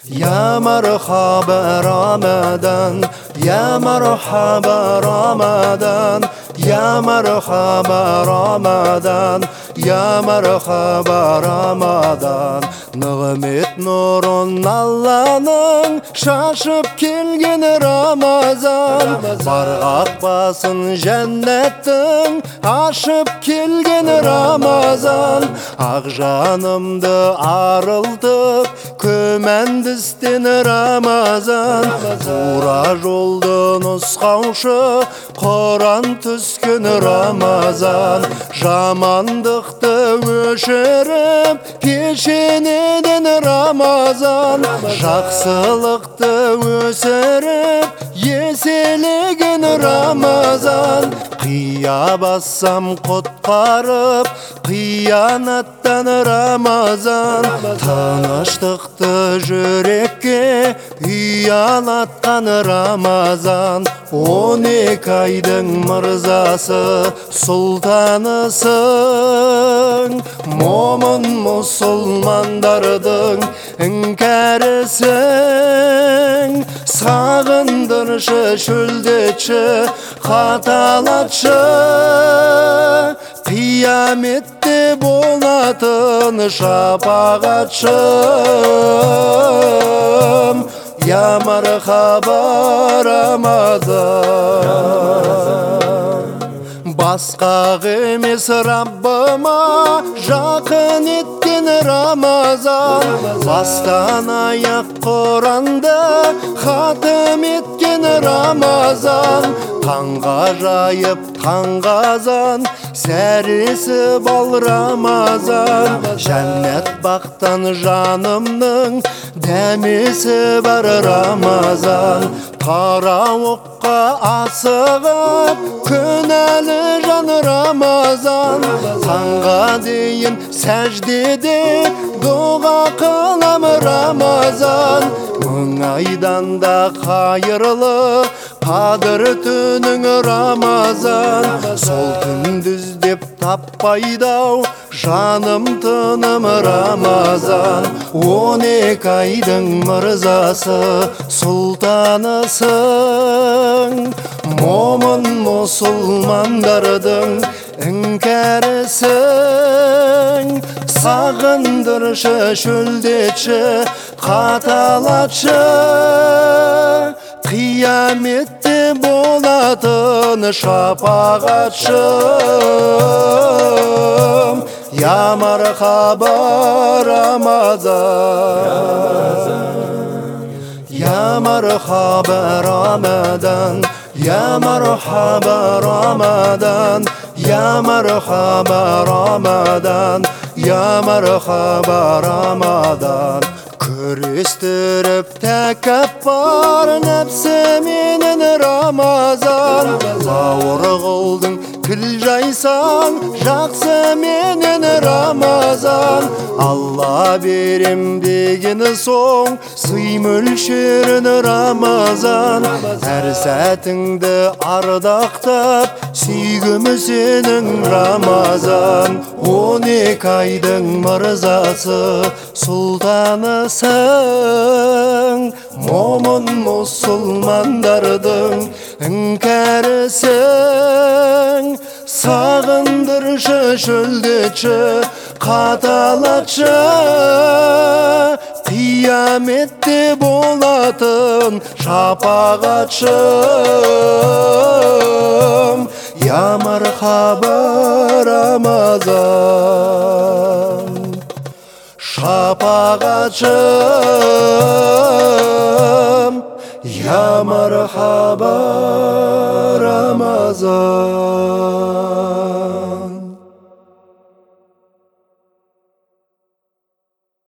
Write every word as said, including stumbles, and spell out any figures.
Ya merhaba Ramadan, ya merhaba Ramadan, ya merhaba Ramadan, ya merhaba Ramadan. Nimet nurun Allah'ın şaşıp kelgen Ramazan. Bargak basın cennetin aşıp kelgen Ramazan. Ak janımdı arıldık kömendistin Ramazan. Tuğra joldu nusqauşı Koran tüskün Ramazan. Jamandıkты öşürüp peşineden Ramazan. Жақсылықты өсіріп еселеген Ramazan. Қия бассам құтқарып қиянаттан Ramazan. Тыныштықты жүрекке ұялатқан Ramazan. Он екі айдың мырзасы сұлтанысың. Момын мұсылмандардың іңкәрісің. Сағындыршы, шөлдетші, қаталатшы. Қияметте болатын шапағатшым. Ya merhaba Ramazan. Басқа емес Rabbıma жақын еткен Ramazan. Бастан аяқ Құранды хатым еткен Ramazan. Таңға жайып таңғазан сәресі бал Ramazan. Жәннет бақтан жанымның дәмесі бар Ramazan. Тарауыққа асығып күнәлі жан Ramazan. Таңға дейін сәждеде дұға қылам Ramazan. Мың айдан да қайырлы қадір түнің Ramazan. Сол күндіз деп таппайдау жаным тыным Ramazan. Он екі айдың мырзасы сұлтанысың. Момын мұсылмандардың іңкәрісің. Сағындыршы, шөлдетші, қаталатшы. Қияметте болатын шапағатшым. Ya merhaba Ramazan. Ya merhaba Ramadan, ya merhaba Ramadan, ya merhaba Ramadan, ya merhaba Ramadan. Күрестіріп тәкаппар нәпсі менен Ramazan. Бауыр қылдың тіл жайсаң жақсы менен Ramazan. Алла берем деген соң сый мөлшерін Ramazan. Әр сәтіңді ардақтап сүйгім сенің Ramazan. Он екі айдың мырзасы сұлтанысың. Момын мұсылмандардың іңкәрісің. Сағындыршы, шөлдетші, қаталатшы. Қияметте болатын шапағатшым. Я мерхаба Ramazan. Шапағатшым. Ya merhaba Ramazan.